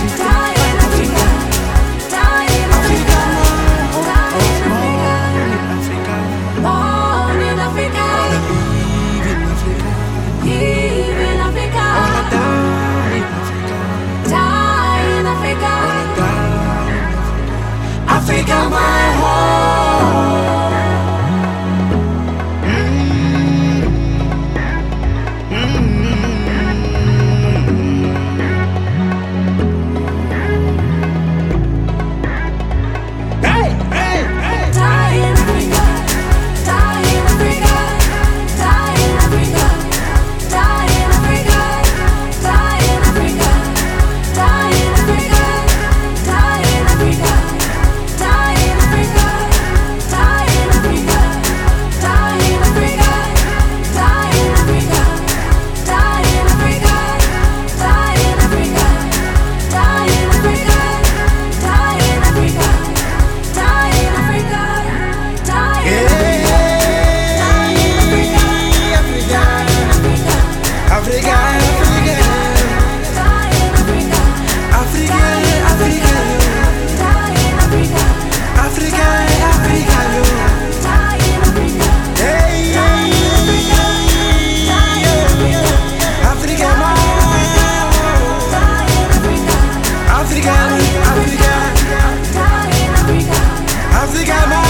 Africa, my home. Hey, hey, hey. Die in Africa, die in Africa, die in Africa, die in Africa, die in Africa, die in Africa, die in Africa, die in Africa, die in Africa, die in Africa, die in Africa, die in Africa, die in Africa, die in Africa, die in Africa. Die in Africa, die in Africa, die in Africa, die in Africa, Africa, die in Africa, Africa, Africa, die in Africa, Africa, Africa, yo. die in Africa, Hey, die in Africa, die in Africa, Africa, my die in Africa, Africa, Africa, die in Africa, Africa, my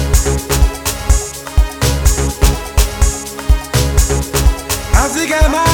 Africa, my